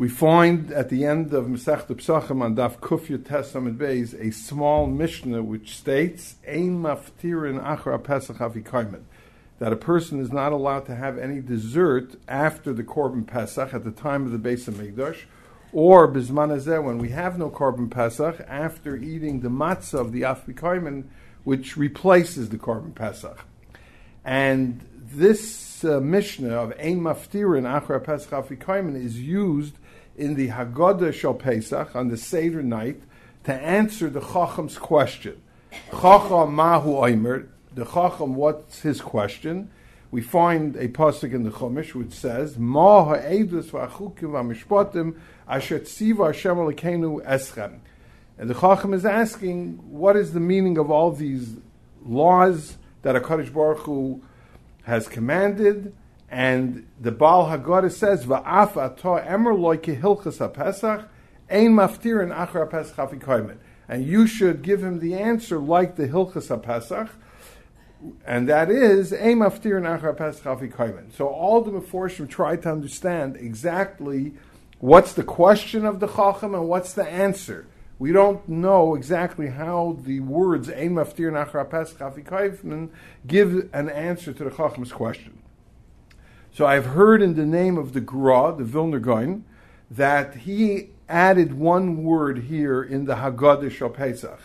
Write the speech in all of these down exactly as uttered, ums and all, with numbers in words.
We find at the end of Masechta Pesachim on Daf Kuf Yud Tes Amud Beis a small Mishnah which states Ein maftirin achar Pesach avikaimen, that a person is not allowed to have any dessert after the Korban Pesach at the time of the Beis Hamikdash, or Bizman Hazeh, when we have no Korban Pesach, after eating the matzah of the avikaimen, which replaces the Korban Pesach. And this uh, Mishnah of Ein maftirin achar Pesach avikaimen is used in the Haggadah Shel Pesach on the Seder night to answer the Chacham's question. Chacham mahu oimer, the Chacham, what's his question? We find a pasuk in the Chumash which says, Ma ha'edus v'achukim v'mishpatim asher tziva Hashem Elokeinu eschem. And the Chacham is asking, what is the meaning of all these laws that HaKadosh Baruch Hu has commanded? And the Baal Haggadah says, Va'af atah emer loy kehilchas haPesach, ein maftirin achar haPesach afikaimen. And you should give him the answer like the Hilchas haPesach, and that is, ein maftirin achar haPesach afikaimen. So all the Meforshim try to understand exactly what's the question of the Chacham and what's the answer. We don't know exactly how the words ein maftirin achar haPesach afikaimen give an answer to the Chacham's question. So I've heard in the name of the Gra, the Vilna Gaon, that he added one word here in the Haggadah Shel Pesach.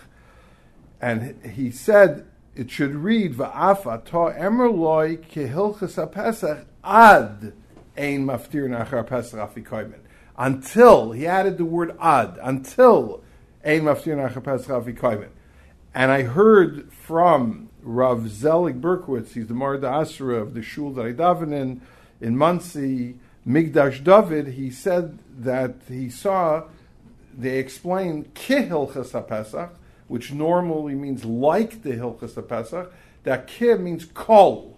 And he said it should read, Va'af atah emer loy kehilchas haPesach ad ein maftirin achar Pesach afikaimen. Until, he added the word ad, until ein maftirin achar Pesach afikaimen. And I heard from Rav Zelig Berkowitz, he's the Marda Asra of the shul that I daven in, in Monsey, Migdash David, he said that he saw, they explained ki hilchas haPesach, which normally means like the hilchas haPesach, that ki means kol,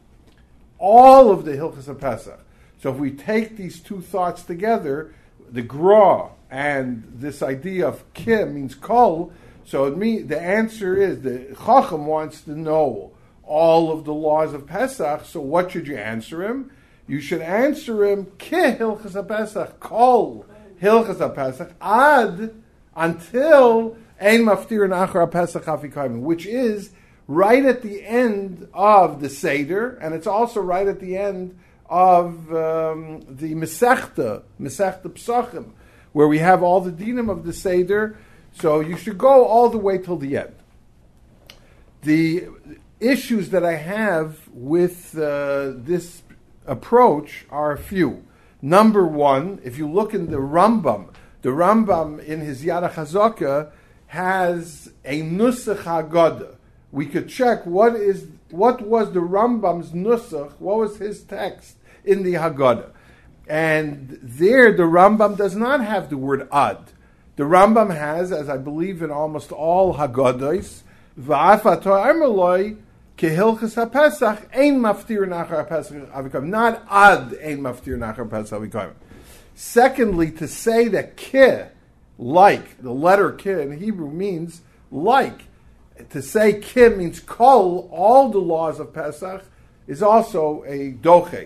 all of the hilchas haPesach. So if we take these two thoughts together, the gra and this idea of ki means kol, so it mean, the answer is, the Chacham wants to know all of the laws of Pesach, so what should you answer him? You should answer him, ki hilchas haPesach, kol hilchas haPesach, ad, until ein maftirin achar haPesach afikaimen, which is right at the end of the Seder, and it's also right at the end of um, the Masechta, Masechta Pesachim, where we have all the dinim of the Seder, so you should go all the way till the end. The issues that I have with uh, this approach are a few. Number one, if you look in the Rambam, the Rambam in his Yad HaChazaka has a Nusach Haggadah. We could check what is what was the Rambam's Nusach, what was his text in the Haggadah. And there the Rambam does not have the word ad. The Rambam has, as I believe in almost all Haggadahs, Va'af atah emer loy kehilchas haPesach ein maftirin achar haPesach avikaimen, not ad ein maftirin achar haPesach avikaimen. Secondly, to say that ki, like, the letter ki in Hebrew means like. To say ki means kol, all the laws of Pesach, is also a doche.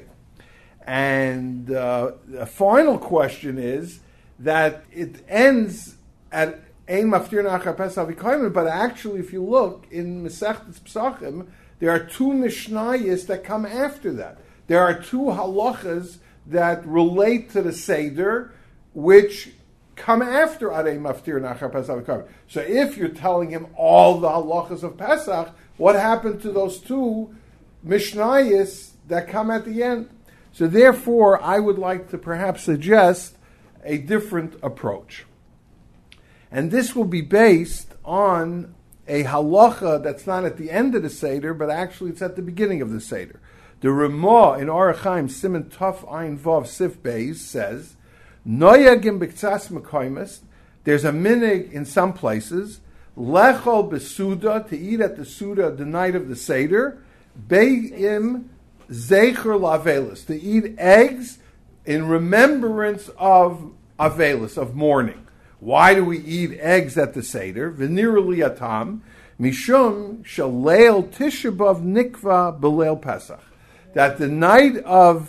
And uh, the final question is that it ends at ein maftirin achar Pesach avikaimen, but actually, if you look in Masechtas Pesachim, there are two Mishnayos that come after that. There are two halachas that relate to the Seder, which come after ad ein maftirin achar Pesach avikaimen. So if you're telling him all the halachas of Pesach, what happened to those two Mishnayos that come at the end? So therefore, I would like to perhaps suggest a different approach. And this will be based on a halacha that's not at the end of the Seder, but actually it's at the beginning of the Seder. The Ramah in Orach Chaim, Siman Tuf Ayin Vav Sif Beis, says, Noyagim b'ktsas mekaymes, there's a minig in some places, lechol besuda, to eat at the Suda the night of the Seder, be'im zecher lavelis, to eat eggs in remembrance of avelis, of mourning. Why do we eat eggs at the Seder? V'nirli atam, mishum shaleil tisha b'av nikva b'leil Pesach. That the night of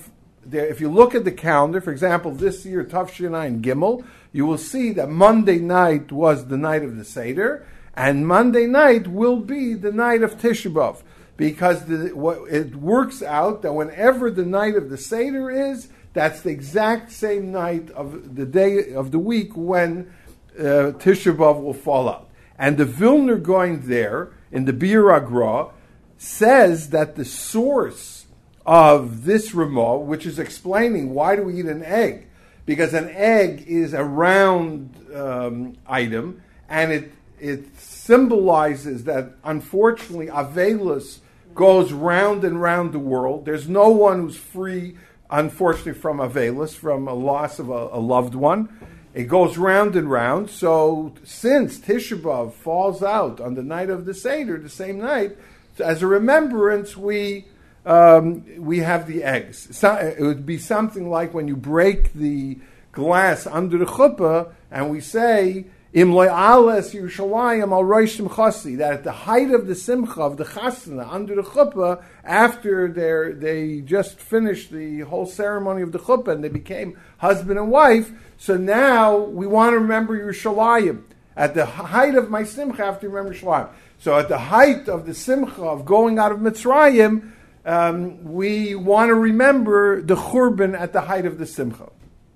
there, if you look at the calendar, for example, this year, Tafshinai Gimel, you will see that Monday night was the night of the Seder, and Monday night will be the night of Tisha B'Av, because the, what, it works out that whenever the night of the Seder is, that's the exact same night of the day of the week when uh, Tisha B'Av will fall out. And the Vilner going there, in the Bir Agra, says that the source of this Ramah, which is explaining why do we eat an egg, because an egg is a round um, item, and it it symbolizes that unfortunately Avelus goes round and round the world. There's no one who's free, unfortunately, from Avelus, from a loss of a, a loved one. It goes round and round. So since Tisha B'Av falls out on the night of the Seder, the same night, as a remembrance, we um, we have the eggs. So it would be something like when you break the glass under the chuppah, and we say, Im loy ales Yerushalayim al roshim chasi, that at the height of the simcha of the chasana under the chuppah, after they they just finished the whole ceremony of the chuppah and they became husband and wife, so now we want to remember Yerushalayim. At the height of my simcha, I have to remember Yerushalayim. So at the height of the simcha of going out of Mitzrayim, um, we want to remember the churban at the height of the simcha.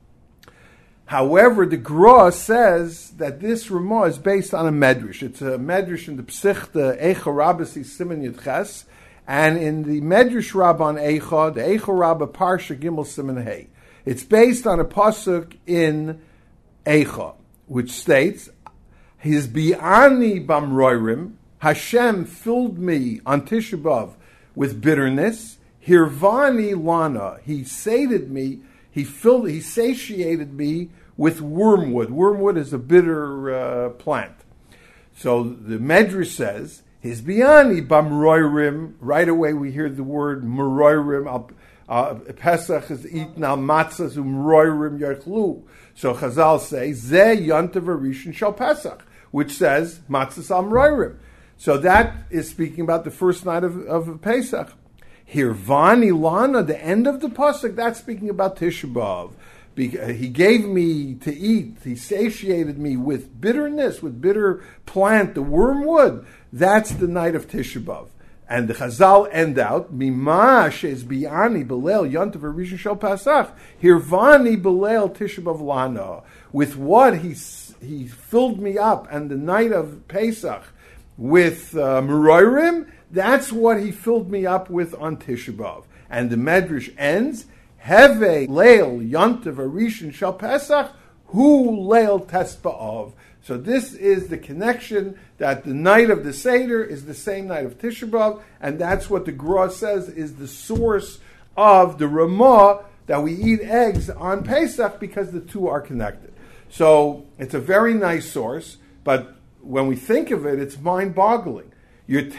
However, the Gra says that this Ramah is based on a medrash. It's a medrash in the Psichta Eicha Rabbasi Siman Yud Ches, and in the Medrash Rabbah on Eicha, the Eicha Rabbah Parsha Gimel Siman Hey. It's based on a pasuk in Eicha, which states, "His bi'ani bamroirim, Hashem filled me on Tisha B'Av with bitterness. Hirvani lana, He sated me. He filled, He satiated me with wormwood." Wormwood is a bitter uh, plant. So the Medrash says, "His bi'ani bamroirim." Right away we hear the word meroirim. Uh, Pesach is eaten al matzahs umroirim yachlu. So Chazal say, "Ze yontav arishin shel Pesach," which says matzahs al meroirim. So that is speaking about the first night of, of Pesach. Hirvani lana, the end of the pasuk, that's speaking about Tisha B'Av. He gave me to eat, He satiated me with bitterness, with bitter plant, the wormwood. That's the night of Tisha B'Av. And the Chazal end out, Mima shes bi'ani belel yontav arishin shel Pesach, hirvani belel Tisha B'Av lana. With what he, he filled me up, and the night of Pesach, with uh, meroirim, that's what He filled me up with on Tisha B'Av. And the Medrash ends, Heve leil yontav arishin shel Pesach, hu leil tes b'av. So this is the connection that the night of the Seder is the same night of Tisha B'Av, and that's what the Gra says is the source of the Ramah, that we eat eggs on Pesach because the two are connected. So it's a very nice source, but when we think of it, it's mind-boggling. You're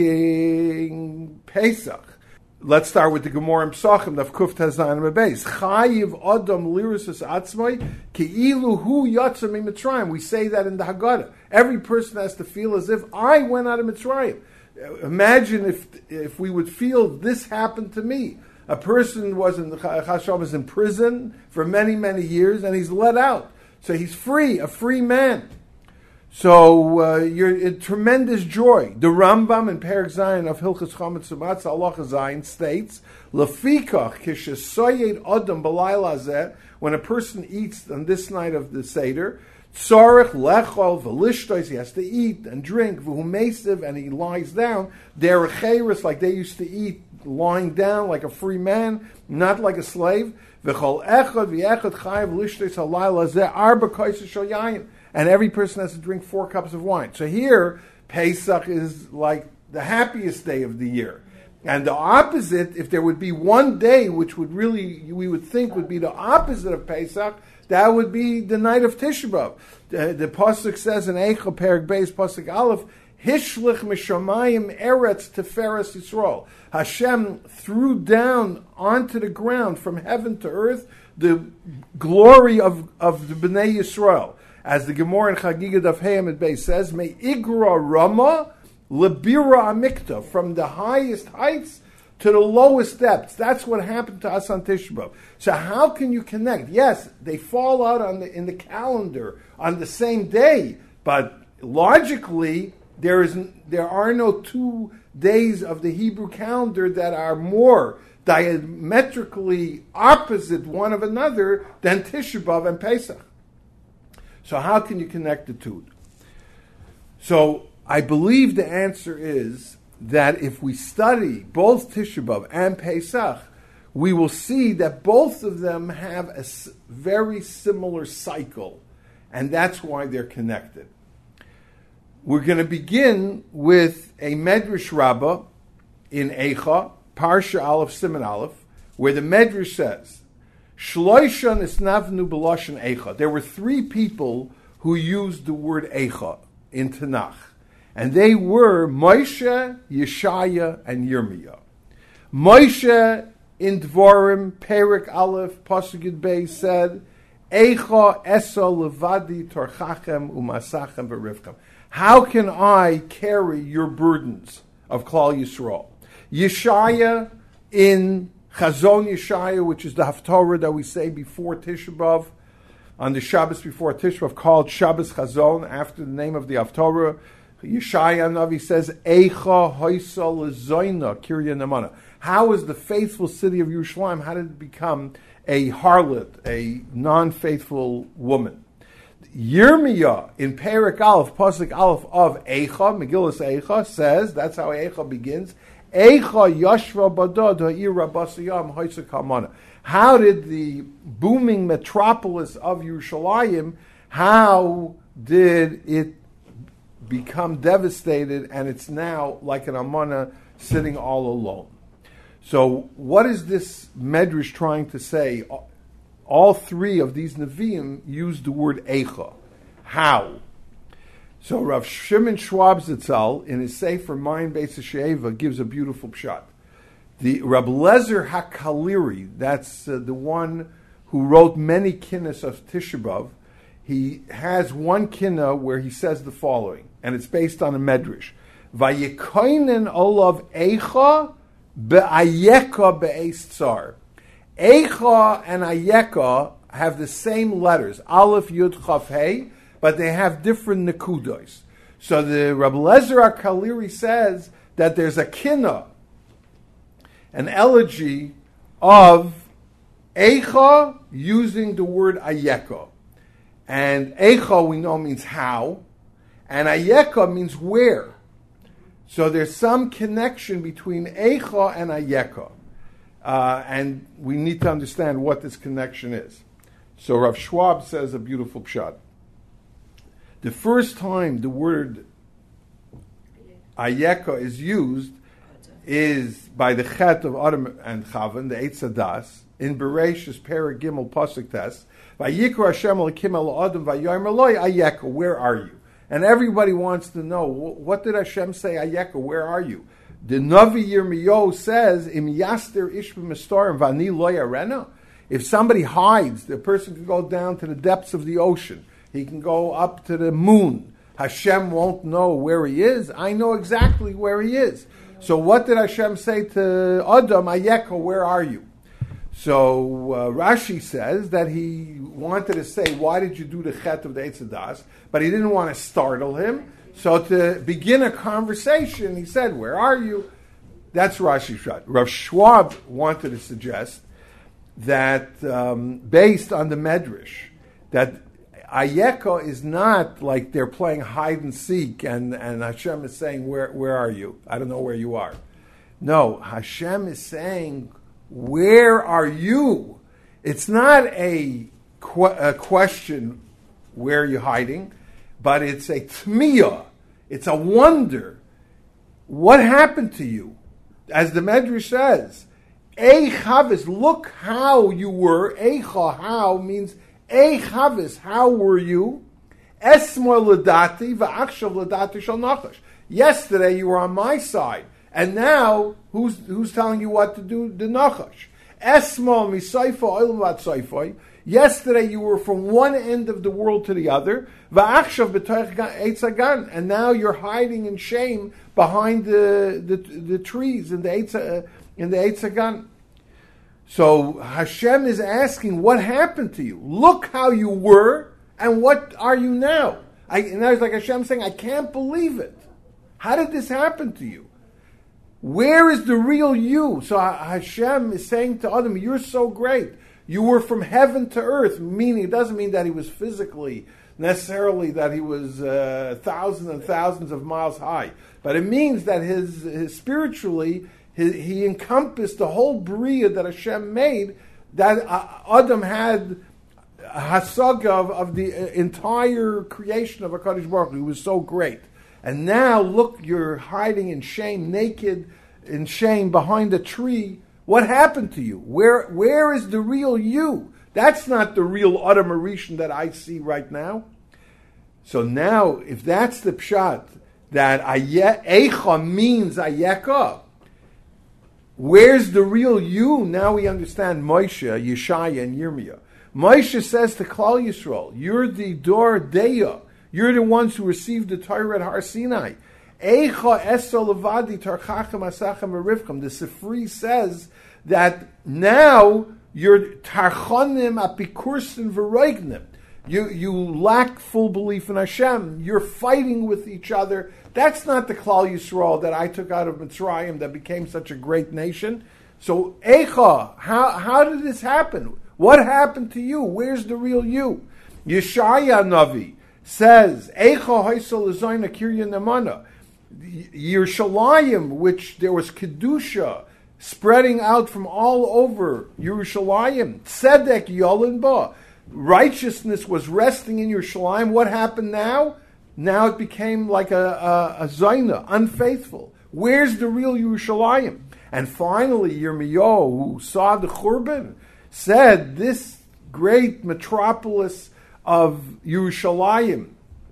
taking Pesach. Let's start with the Gemara in Psachim, Daf Kuf Tezayin Bebeis. Chayiv Adam Lirisus Atzmai Ki'ilu Hu Yatsa Mitzrayim. We say that in the Haggadah. Every person has to feel as if I went out of Mitzrayim. Imagine if if we would feel this happened to me. A person was in the Chasham was in prison for many many years, and he's let out, so he's free, a free man. So uh, you're in tremendous joy. The Rambam in Perek Zayin of Hilchos Chametz U'Matzah Halacha Zayin states, "Lefikach kishesoyed adam b'layla hazeh," when a person eats on this night of the Seder, tzarich lechol v'lishtos, he has to eat and drink, v'hu mesiv, and he lies down. Derech cheres, like they used to eat, lying down like a free man, not like a slave. V'chol echad v'echad chayav lishtos halayla hazeh arba kosei shel yayin. And every person has to drink four cups of wine. So here, Pesach is like the happiest day of the year. And the opposite, if there would be one day which would really, we would think would be the opposite of Pesach, that would be the night of Tisha B'Av. The, the Pasuk says in Eicha Perek Beis Pasuk Aleph, Hishlich mishamayim eretz teferes Yisrael. Hashem threw down onto the ground from heaven to earth the glory of, of the Bnei Yisrael. As the Gemara in Chagiga Daf Hey Amud Beis says, "May igra Rama lebira amikta," from the highest heights to the lowest depths. That's what happened to us on Tisha B'Av. So how can you connect? Yes, they fall out on the, in the calendar on the same day, but logically, there is there are no two days of the Hebrew calendar that are more diametrically opposite one of another than Tisha B'Av and Pesach. So how can you connect the two? So I believe the answer is that if we study both Tisha B'Av and Pesach, we will see that both of them have a very similar cycle, and that's why they're connected. We're going to begin with a Medrash Rabbah in Eicha, Parsha Aleph Siman Aleph, where the Medrash says, Shloisha nisnavnu b'lashon Eicha. There were three people who used the word Eicha in Tanakh, and they were Moshe, Yeshaya, and Yirmiyah. Moshe in Dvorim, Perek Aleph, Pasuk Yud Beis said, Eicha esa levadi torchachem umasachem v'rivchem. How can I carry your burdens of Klal Yisrael? Yeshaya in Chazon Yeshaya, which is the Haftorah that we say before Tisha B'Av, on the Shabbos before Tisha B'Av, called Shabbos Chazon, after the name of the Haftorah. Yeshaya Navi says, Eicha hoisa lezoina kirya namana. How is the faithful city of Yerushalayim, how did it become a harlot, a non-faithful woman? Yirmiyah in Perek Aleph, Pasuk Aleph of Eicha, Megillas Eicha, says, that's how Eicha begins, Eicha yashva badad ha'ir rabasiyam hoisa kamana. How did the booming metropolis of Yerushalayim, how did it become devastated, and it's now like an Amana sitting all alone? So what is this Medrash trying to say? All three of these Nevi'im use the word Eicha. How? So Rav Shimon Schwab Zitzal, in his Sefer Mayin Beis Sheva, gives a beautiful pshat. The Rab Lezer HaKaliri, that's uh, the one who wrote many kinnas of Tisha B'Av, he has one kinna where he says the following, and it's based on a Medrash. Vayikoinen olav Eicha be'ayeka be'eis tsar. Eicha and Ayeka have the same letters, Aleph, Yud, Chaf, Hey, but they have different nekudos. So the Rabbi Lezer HaKaliri says that there's a kinna, an elegy of Eicha using the word Ayeka. And Eicha we know means how, and Ayeka means where. So there's some connection between Eicha and Ayeka. Uh, and we need to understand what this connection is. So Rav Schwab says a beautiful pshat. The first time the word Ayeka is used is by the Chet of Adam and Chava, the Eitz Hadas, in Bereshis Perek Gimel Pasuk Tes. Vayikra Hashem Elokim el Adam vayomer lo Ayeka, where are you? And everybody wants to know, what did Hashem say, Ayeka, where are you? The Navi Yirmiyahu says, Im yaster ish b'mistarim vani lo yarena. If somebody hides, the person can go down to the depths of the ocean. He can go up to the moon. Hashem won't know where he is. I know exactly where he is. So what did Hashem say to Adam, Ayeka, where are you? So uh, Rashi says that he wanted to say, why did you do the chet of the Eitz Hadas? But he didn't want to startle him. So to begin a conversation, he said, where are you? That's Rashi Shad. Rav Schwab wanted to suggest that, um, based on the Medrash, that Ayeka is not like they're playing hide and seek and, and Hashem is saying, where, where are you? I don't know where you are. No, Hashem is saying, where are you? It's not a, qu- a question, where are you hiding? But it's a tmiyah. It's a wonder. What happened to you? As the Medrash says, Eichavis, look how you were. Eicha, how, means Eichavis, how were you? Esmo ladati va'achshav ladati shal nachash. Yesterday you were on my side, and now who's who's telling you what to do? The nachash. Esmo misayfa oilvat sayfai. Yesterday you were from one end of the world to the other, and now you're hiding in shame behind the the, the trees and the Eitz, uh, in the Eitz HaGan. So Hashem is asking, what happened to you? Look how you were, and what are you now? I, and I was like Hashem saying, I can't believe it. How did this happen to you? Where is the real you? So Hashem is saying to Adam, you're so great. You were from heaven to earth, meaning it doesn't mean that he was physically, necessarily that he was uh, thousands and thousands of miles high. But it means that his, his spiritually, his, he encompassed the whole Bria that Hashem made, that uh, Adam had a hasaga of, of the entire creation of HaKadosh Baruch Hu. He was so great. And now, look, you're hiding in shame, naked in shame behind a tree. What happened to you? Where Where is the real you? That's not the real Adam Rishon that I see right now. So now, if that's the pshat, that Eicha means Ayeka, where's the real you? Now we understand Moshe, Yeshaya, and Yirmiyah. Moshe says to Klal Yisrael, you're the Dor Deya. You're the ones who received the Torah at Har Sinai. Eicha Esol Levadi Tarchachem Asachem Arivchem. The Sifri says that now you're Tarchonim Apikursin V'Roignim. You you lack full belief in Hashem. You're fighting with each other. That's not the Klal Yisrael that I took out of Mitzrayim that became such a great nation. So Eicha, how how did this happen? What happened to you? Where's the real you? Yeshaya Navi says, Eicha Haisel Lezoina Kirya Nemana. Yerushalayim, which there was Kedusha spreading out from all over Yerushalayim. Tzedek Yolin Ba. Righteousness was resting in Yerushalayim. What happened now? Now it became like a, a, a Zaina, unfaithful. Where's the real Yerushalayim? And finally, Yirmiyahu, who saw the Churban, said this great metropolis of Yerushalayim,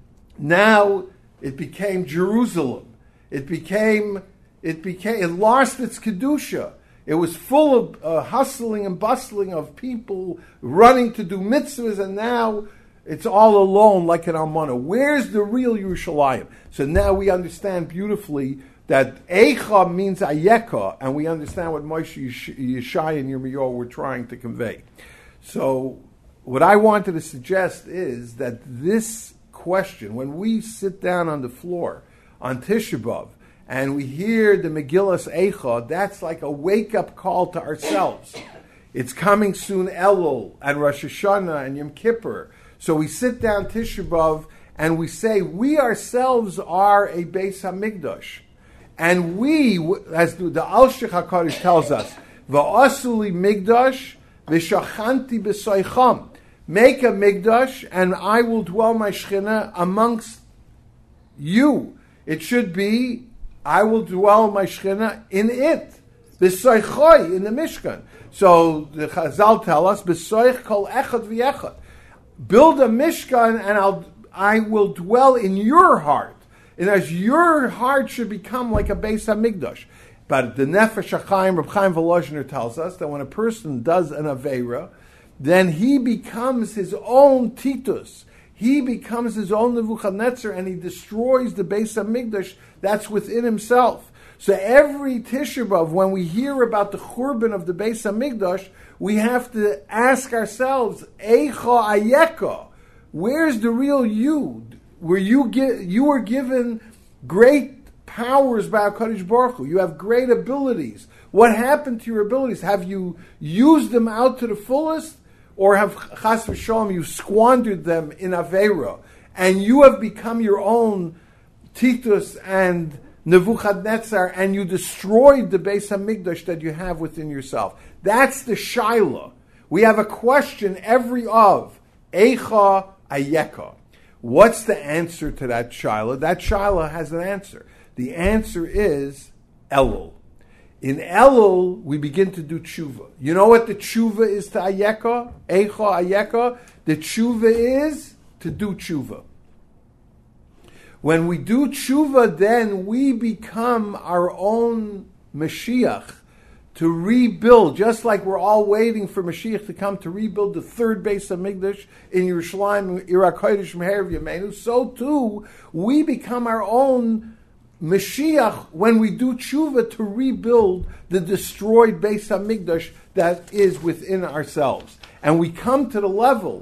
now it became Jerusalem. It became, it became, it lost its kedusha. It was full of uh, hustling and bustling of people running to do mitzvahs, and now it's all alone like an almana. Where's the real Yerushalayim? So now we understand beautifully that Eicha means Ayeka, and we understand what Moshe, Yeshaya, and Yirmiyahu were trying to convey. So what I wanted to suggest is that this question, when we sit down on the floor on Tisha B'Av and we hear the Megillas Eicha, that's like a wake-up call to ourselves. It's coming soon Elul and Rosh Hashanah and Yom Kippur. So we sit down Tisha B'Av and we say, we ourselves are a Beis HaMikdash. And we, as the Al-Shich HaKadosh tells us, V'asuli Migdash v'shachanti b'soicham. Make a Migdash, and I will dwell my Shechina amongst you. It should be, I will dwell my Shechina in it. B'soichoi, in the Mishkan. So the Chazal tell us, B'soich kol echad v'yechad. Build a Mishkan, and I'll, I will dwell in your heart. And as your heart should become like a Beis HaMikdash. But the Nefesh HaChaim, Reb Chaim Volozhiner tells us that when a person does an Aveira, then he becomes his own Titus. He becomes his own Nebuchadnezzar, and he destroys the Beis HaMikdash that's within himself. So every Tisha B'Av, when we hear about the Churban of the Beis HaMikdash, we have to ask ourselves, Eicha Ayeka, where's the real you? Where you get, you were given great powers by HaKadosh Baruch Hu. You have great abilities. What happened to your abilities? Have you used them out to the fullest? Or have, chas v'shalom, you squandered them in Aveira? And you have become your own Titus and Nebuchadnezzar, and you destroyed the Beis HaMikdash that you have within yourself. That's the Shaila. We have a question every of, Eicha Ayeka. What's the answer to that Shaila? That Shaila has an answer. The answer is Elul. In Elul, we begin to do tshuva. You know what the tshuva is to Ayeka? Eicha Ayeka? The tshuva is to do tshuva. When we do tshuva, then we become our own Mashiach to rebuild, just like we're all waiting for Mashiach to come to rebuild the third Beis HaMikdash in Yerushalayim, Ir HaKodesh Meher V'Yameinu, so too, we become our own Mashiach, when we do tshuva to rebuild the destroyed Beis HaMikdash that is within ourselves. And we come to the level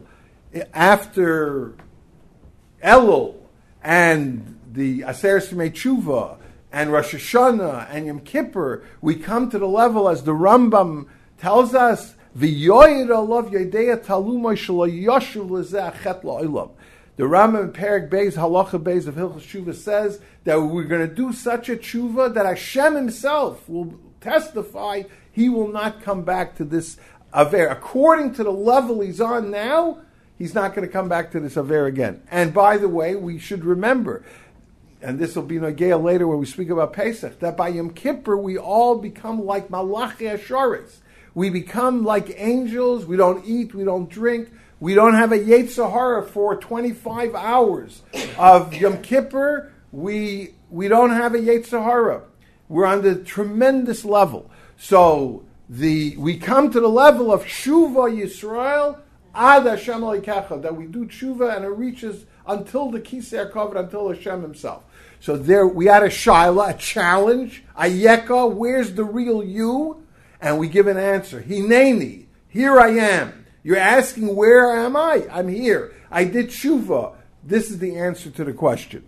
after Elul and the Aseret Yemei Tshuva and Rosh Hashanah and Yom Kippur, we come to the level, as the Rambam tells us, V'yoyed alav yedei talumay shelo yoshuv lezeh achet la'olam. The Rambam in Perek Beis, Halacha Beis of Hilchos Tshuva says that we're going to do such a tshuva that Hashem Himself will testify He will not come back to this aver. According to the level He's on now, He's not going to come back to this aver again. And by the way, we should remember, and this will be Nagea later when we speak about Pesach, that by Yom Kippur we all become like Malachi Asharis. We become like angels. We don't eat. We don't drink. We don't have a Yetzer Hara for twenty-five hours of Yom Kippur. We we don't have a Yetzer Hara. We're on the tremendous level. So the we come to the level of Shuva Yisrael Ad Hashem Elokecha, that we do Tshuva and it reaches until the Kisei HaKavod, until Hashem Himself. So there we had a Shaila, a challenge, a Yeka, where's the real you? And we give an answer. Hineni, here I am. You're asking, where am I? I'm here. I did tshuva. This is the answer to the question.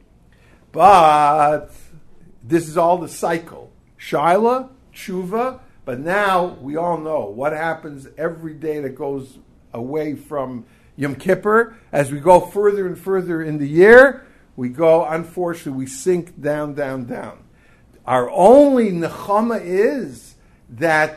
But this is all the cycle. Shaila, tshuva, but now we all know what happens every day that goes away from Yom Kippur. As we go further and further in the year, we go, unfortunately, we sink down, down, down. Our only nechama is that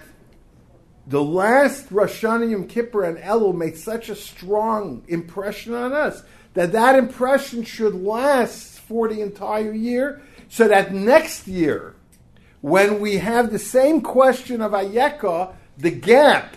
the last Rosh Hashanah, Yom Kippur, and Elul made such a strong impression on us that that impression should last for the entire year, so that next year, when we have the same question of Ayeka, the gap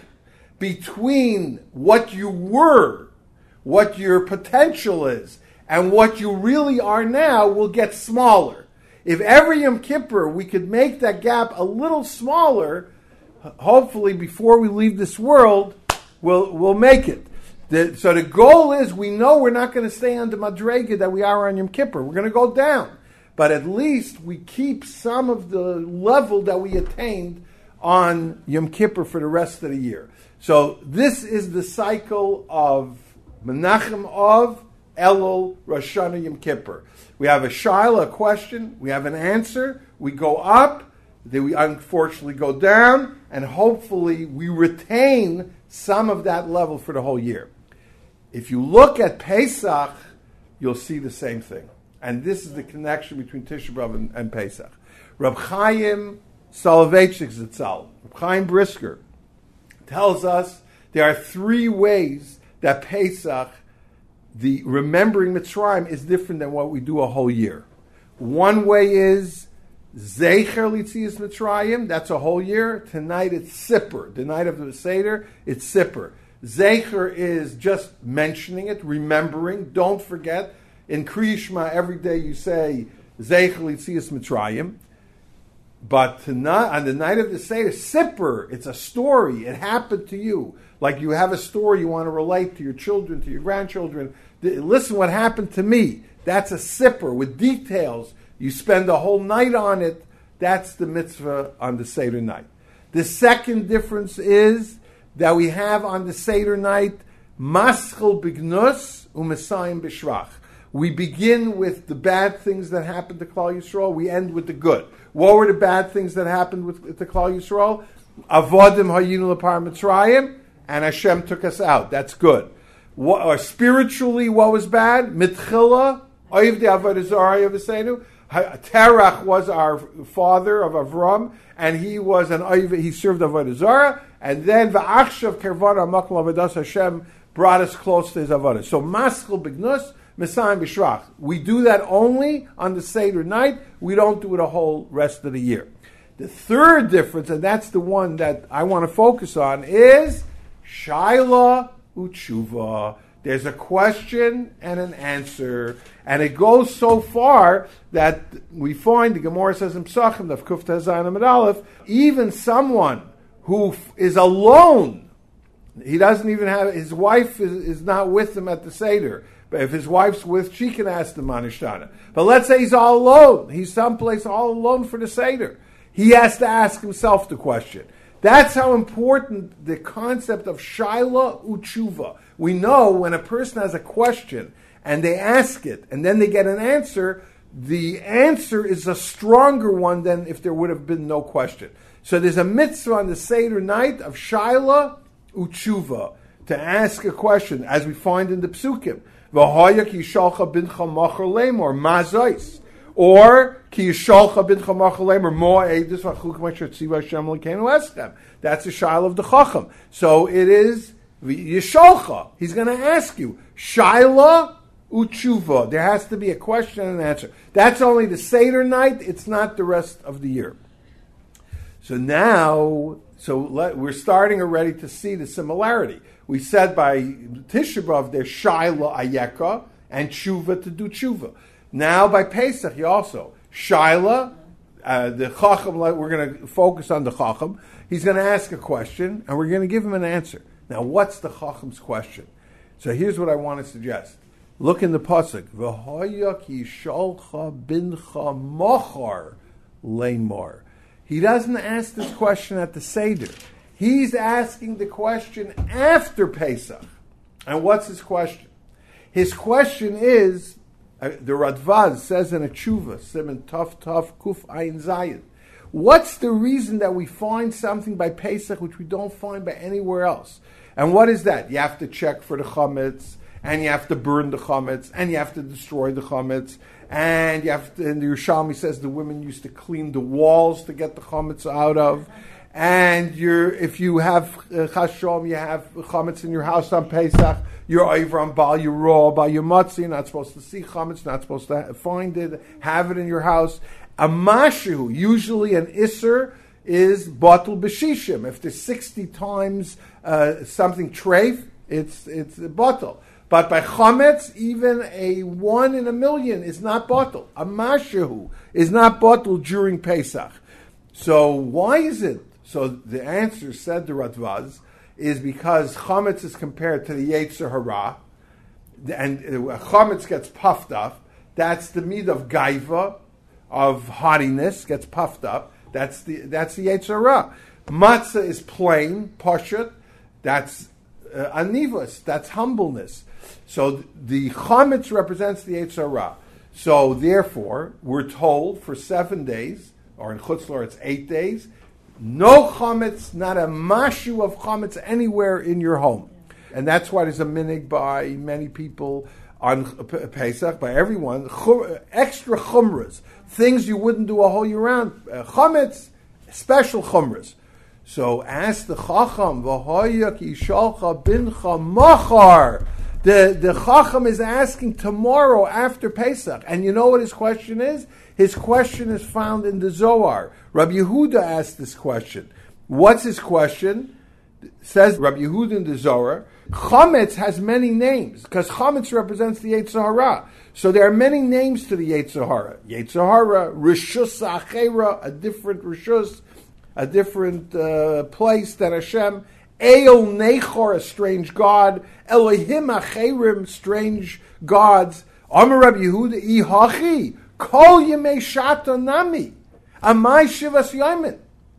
between what you were, what your potential is, and what you really are now will get smaller. If every Yom Kippur we could make that gap a little smaller, hopefully before we leave this world, we'll, we'll make it. The, so the goal is, we know we're not going to stay on the Madrega that we are on Yom Kippur. We're going to go down. But at least we keep some of the level that we attained on Yom Kippur for the rest of the year. So this is the cycle of Menachem Av, Elul, Rosh Hashanah, Yom Kippur. We have a shaila, a question. We have an answer. We go up. Then we unfortunately go down. And hopefully we retain some of that level for the whole year. If you look at Pesach, you'll see the same thing. And this is the connection between Tisha B'Av and, and Pesach. Reb Chaim Soloveitchik Zatzal, Reb Chaim Brisker, tells us there are three ways that Pesach, the remembering Mitzrayim, is different than what we do a whole year. One way is Zecher Litzias Mitzrayim, that's a whole year. Tonight it's Sipper. The night of the Seder, it's Sipper. Zecher is just mentioning it, remembering, don't forget. In Kriya Shema, every day you say Zecher Litzias Mitzrayim. But tonight, on the night of the Seder, Sipper, it's a story. It happened to you. Like you have a story you want to relate to your children, to your grandchildren. Listen what happened to me. That's a Sipper with details. You spend a whole night on it. That's the mitzvah on the Seder night. The second difference is that we have on the Seder night Maschel Bignus Umesayim B'Shrach. We begin with the bad things that happened to Klal Yisrael. We end with the good. What were the bad things that happened with to Klal Yisrael? Avodim hayinu lepar Mitzrayim, and Hashem took us out. That's good. What, or spiritually, what was bad? Mitchila, oivdei avodah zarah yavasenu. Terach was our father of Avram, and he was an oiv, he served avodah zarah. And then va'achshav kervana makol avodas Hashem brought us close to his avodah. So maschil bignus. Mesayim B'Shrach. We do that only on the Seder night. We don't do it a whole rest of the year. The third difference, and that's the one that I want to focus on, is Shaila Utshuva. There's a question and an answer. And it goes so far that we find, the Gemara says in Psachim, the Kuf Tezayin Amud Aleph, even someone who f- is alone, he doesn't even have, his wife is, is not with him at the Seder, But if his wife's with, she can ask the Manishtana. But let's say he's all alone. He's someplace all alone for the Seder. He has to ask himself the question. That's how important the concept of Shaila Utshuva. We know when a person has a question and they ask it and then they get an answer, the answer is a stronger one than if there would have been no question. So there's a mitzvah on the Seder night of Shaila Utshuva, to ask a question, as we find in the Psukim. V'hoya ki yishalcha bincha machar lemor, mazais. Or ki yishalcha bincha machar lemor, mo eidus v'chuk masher tziva Hashem l'keinu eschem. That's the shaila of the chacham. So it is yishalcha. He's going to ask you. Shaila utshuva. There has to be a question and an answer. That's only the Seder night. It's not the rest of the year. So now, so let, we're starting already to see the similarity. We said by Tisha B'Av there's Shaila Ayeka and Tshuva to do Tshuva. Now by Pesach you also Shaila, uh, the Chacham. We're going to focus on the Chacham. He's going to ask a question and we're going to give him an answer. Now what's the Chacham's question? So here's what I want to suggest. Look in the pasuk. V'hoya ki yishalcha bincha machar leimor. He doesn't ask this question at the Seder. He's asking the question after Pesach. And what's his question? His question is, uh, the Radvaz says in a tshuva, Siman Tuf Tuf Kuf Ayin Zayin. What's the reason that we find something by Pesach which we don't find by anywhere else? And what is that? You have to check for the chametz, and you have to burn the chametz, and you have to destroy the chametz, and you have to, and the Yerushalmi says the women used to clean the walls to get the chametz out of. And you're, if you have uh, chashom, you have chametz in your house on Pesach, you're over on Bal Yirah, Bal Yamatzi, you're not supposed to see chametz, not supposed to find it, have it in your house. A mashu, usually an isser, is batul b'shishim. If there's sixty times uh, something treif, it's it's batul. But by chametz, even a one in a million is not batul. A mashu is not batul during Pesach. So why is it? So the answer, said the Radvaz, is because chametz is compared to the Yetzer Hara, and chametz gets puffed up. That's the meat of gaiva, of haughtiness, gets puffed up. That's the that's the Yetzer Hara. Matzah is plain, pashut. That's uh, anivus. That's humbleness. So the chametz represents the Yetzer Hara. So therefore, we're told for seven days, or in Chutz La'aretz it's eight days, no chametz, not a mashu of chametz anywhere in your home. And that's why there's a minig by many people on Pesach, by everyone, chum, extra chumras, things you wouldn't do a whole year round. Uh, chametz, special chumras. So ask the chacham, v'hoya ki yishalcha bincha machar. The, the chacham is asking tomorrow after Pesach. And you know what his question is? His question is found in the Zohar. Rabbi Yehuda asked this question. What's his question? Says Rabbi Yehuda in the Zohar, chametz has many names, because chametz represents the Yetzer Hara. So there are many names to the Yetzer Hara. Yetzer Hara, Rishus Achera, a different Rishus, a different uh, place than Hashem. Eol Nechor, a strange god. Elohim Acherim, strange gods. Amar Rabbi Yehuda, Ihachi, Kol Yemei Shata Nami, Amai Shivas Yaimin.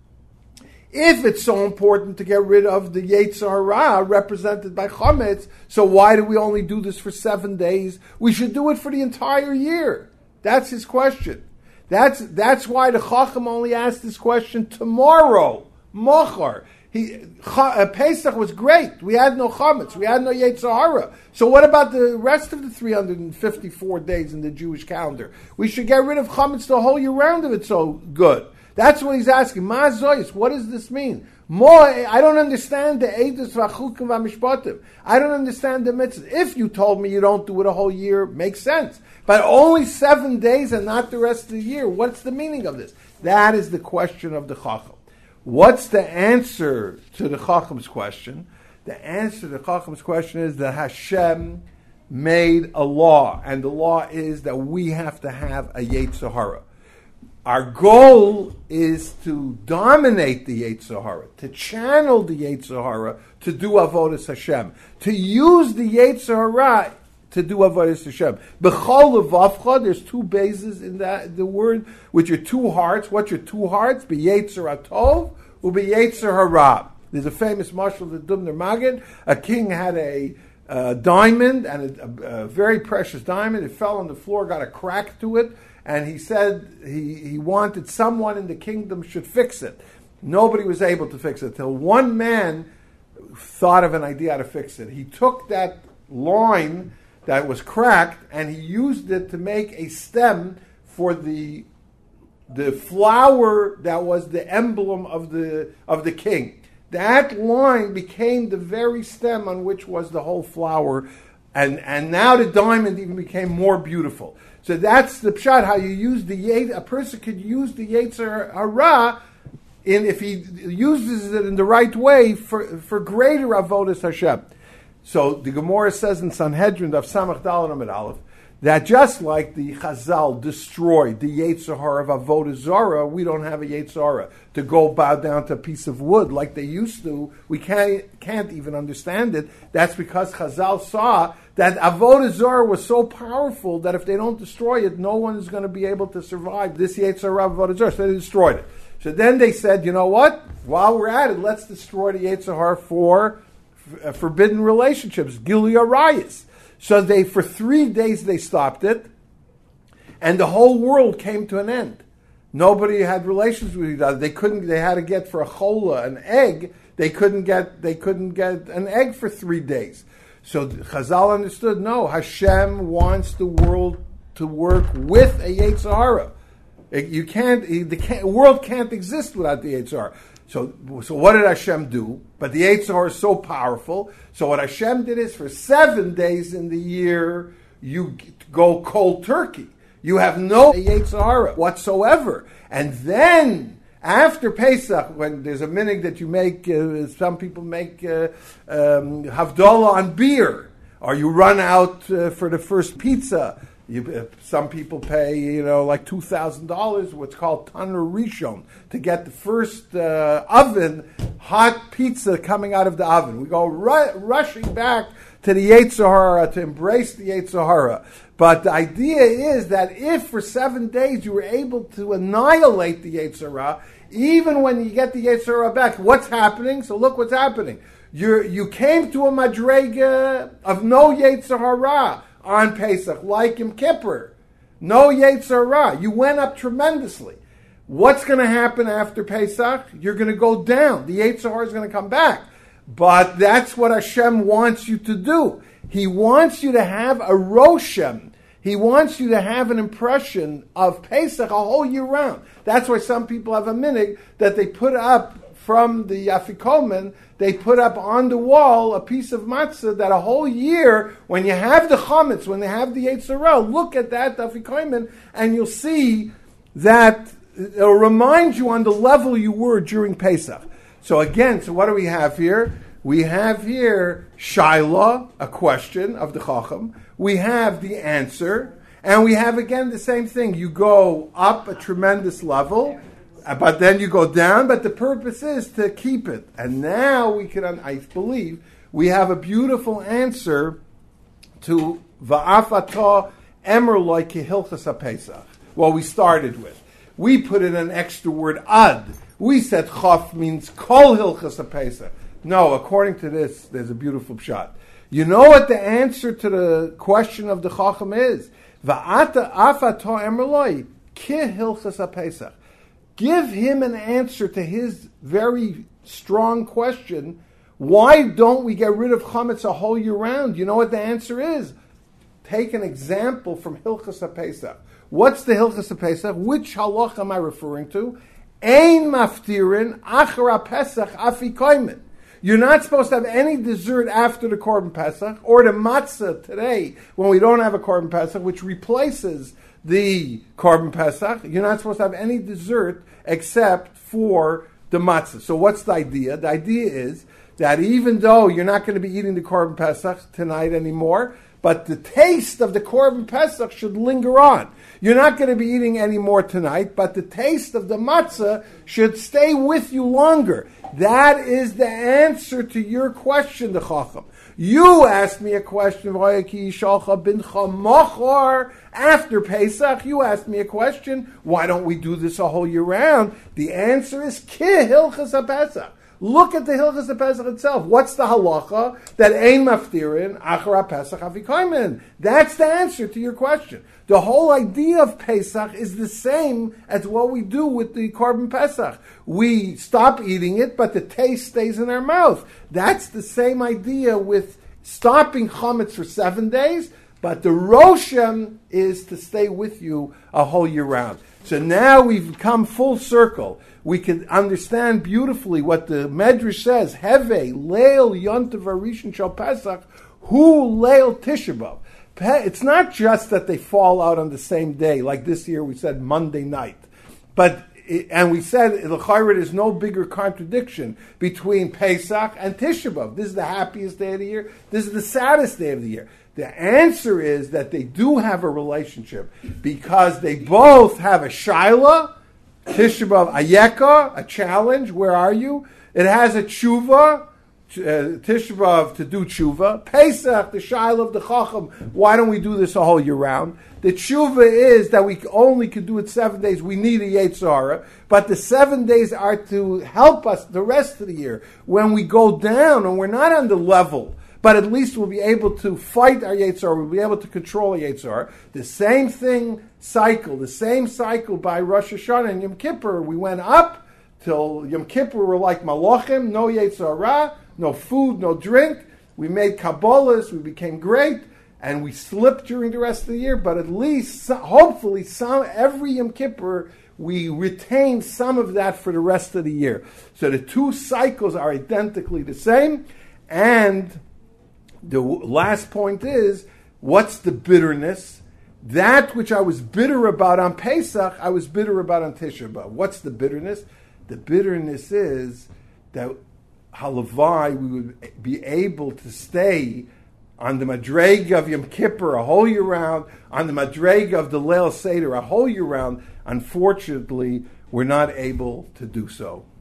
If it's so important to get rid of the Yetzer Hara represented by chametz, so why do we only do this for seven days? We should do it for the entire year. That's his question. That's that's why the Chacham only asked this question tomorrow, Machar. He, uh, Pesach was great. We had no chametz. We had no Yetzer Hara. So what about the rest of the three hundred fifty-four days in the Jewish calendar? We should get rid of chametz the whole year round if it's so good. That's what he's asking. Ma zoyis, what does this mean? More, I don't understand the edus v'chukim v'mishpatim. I don't understand the mitzvah. If you told me you don't do it a whole year, makes sense. But only seven days and not the rest of the year. What's the meaning of this? That is the question of the Chacham. What's the answer to the Chacham's question? The answer to the Chacham's question is that Hashem made a law, and the law is that we have to have a Yetzer Hara. Our goal is to dominate the Yetzer Hara, to channel the Yetzer Hara, to do Avodas Hashem, to use the Yetzer Hara to do avodas Hashem. B'chol levavcha, there's two bases in that the word, with your two hearts. What's your two hearts? B'yetzer hatov u'b'yetzer hara. There's a famous mashal of the Dubner Maggid. A king had a uh, diamond, and a, a, a very precious diamond. It fell on the floor, got a crack to it, and he said he, he wanted someone in the kingdom should fix it. Nobody was able to fix it till one man thought of an idea how to fix it. He took that line that was cracked and he used it to make a stem for the the flower that was the emblem of the of the king. That line became the very stem on which was the whole flower, and and now the diamond even became more beautiful. So that's the pshat, how you use the a person could use the Yetzer Hara in if he uses it in the right way for, for greater avodas Hashem. So the Gemara says in Sanhedrin of Samach Daled Amud Aleph that just like the Chazal destroyed the Yetzer Hara of avodah Zarah, we don't have a Yetzer Hara to go bow down to a piece of wood like they used to. We can't can't even understand it. That's because Chazal saw that avodah Zarah was so powerful that if they don't destroy it, no one is going to be able to survive this Yetzer Hara of avodah Zarah. So they destroyed it. So then they said, you know what? While we're at it, let's destroy the Yetzer Hara for uh, forbidden relationships, Gilui Arayos. So they, for three days, they stopped it, and the whole world came to an end. Nobody had relations with each other. They couldn't. They had to get for a chola an egg. They couldn't get. They couldn't get an egg for three days. So Chazal understood. No, Hashem wants the world to work with a Yetzer Hara. You can't. The can't, world can't exist without the Yetzer Hara. So, so what did Hashem do? But the Yetzer Hara is so powerful. So what Hashem did is for seven days in the year, you go cold turkey. You have no Yetzer Hara whatsoever. And then, after Pesach, when there's a minhag that you make, uh, some people make uh, um, Havdalah on beer, or you run out uh, for the first pizza. You, uh, some people pay, you know, like two thousand dollars, what's called Tanur Rishon, to get the first uh, oven, hot pizza coming out of the oven. We go ru- rushing back to the Yetzer Hara to embrace the Yetzer Hara. But the idea is that if for seven days you were able to annihilate the Yetzer Hara, even when you get the Yetzer Hara back, what's happening? So look what's happening. You you came to a madrega of no Yetzer Hara on Pesach, like Yom Kippur. No Yetzer Hara. You went up tremendously. What's going to happen after Pesach? You're going to go down. The Yetzer Hara is going to come back. But that's what Hashem wants you to do. He wants you to have a roshem. He wants you to have an impression of Pesach a whole year round. That's why some people have a minhag that they put up from the Afikomen, they put up on the wall a piece of matzah that a whole year, when you have the chametz, when they have the Yetzer Hara, look at that Afikomen, and you'll see that it'll remind you on the level you were during Pesach. So again, so what do we have here? We have here Shaila, a question of the Chacham. We have the answer, and we have again the same thing. You go up a tremendous level, but then you go down, but the purpose is to keep it. And now we can, I believe, we have a beautiful answer to Va'afatah Emer Loi Kehilchas HaPesach. What we started with. We put in an extra word, ad. We said Chaf means Kol Hilchas HaPesach. No, according to this, there's a beautiful pshat. You know what the answer to the question of the Chacham is? Va'ata Afatah Emer Loi Kehilchas HaPesach. Give him an answer to his very strong question. Why don't we get rid of chametz a whole year round? You know what the answer is? Take an example from Hilchas HaPesach. What's the Hilchas HaPesach? Which halach am I referring to? Ein maftirin achar Pesach afikoymen. You're not supposed to have any dessert after the Korban Pesach, or the matzah today, when we don't have a Korban Pesach, which replaces the Korban Pesach. You're not supposed to have any dessert except for the matzah. So what's the idea? The idea is that even though you're not going to be eating the Korban Pesach tonight anymore, but the taste of the Korban Pesach should linger on. You're not going to be eating any more tonight, but the taste of the matzah should stay with you longer. That is the answer to your question, the Chacham. You asked me a question, after Pesach, you asked me a question, why don't we do this a whole year round? The answer is, Ki Hilchas HaPesach. Look at the Hilchas HaPesach itself. What's the halacha? That ein maftirin achar Pesach afikaimen. That's the answer to your question. The whole idea of Pesach is the same as what we do with the Korban Pesach. We stop eating it, but the taste stays in our mouth. That's the same idea with stopping chametz for seven days, but the roshem is to stay with you a whole year round. So now we've come full circle. We can understand beautifully what the Medrash says. Heve leil yontav harishon shel Pesach hu leil Tisha B'av. It's not just that they fall out on the same day, like this year we said Monday night. But, and we said, there's no bigger contradiction between Pesach and Tisha B'av. This is the happiest day of the year. This is the saddest day of the year. The answer is that they do have a relationship because they both have a Shaila, Tisha B'av, Ayeka, a challenge, where are you? It has a Tshuva, uh, Tisha B'av to do Tshuva. Pesach, the Shaila of the Chacham, why don't we do this a whole year round? The Tshuva is that we only can do it seven days. We need a Yetzer Hara, but the seven days are to help us the rest of the year. When we go down and we're not on the level, but at least we'll be able to fight our Yetzer Hara, we'll be able to control our Yetzer Hara. The same thing cycle, the same cycle by Rosh Hashanah and Yom Kippur. We went up till Yom Kippur, we're like Malachim, no Yetzer Hara, no food, no drink. We made Kabbalahs, we became great, and we slipped during the rest of the year, but at least, hopefully, some every Yom Kippur, we retain some of that for the rest of the year. So the two cycles are identically the same, and the last point is, what's the bitterness? That which I was bitter about on Pesach, I was bitter about on Tisha B'av. What's the bitterness? The bitterness is that halavai, we would be able to stay on the Madrega of Yom Kippur a whole year round, on the Madrega of the Leil Seder a whole year round. Unfortunately, we're not able to do so.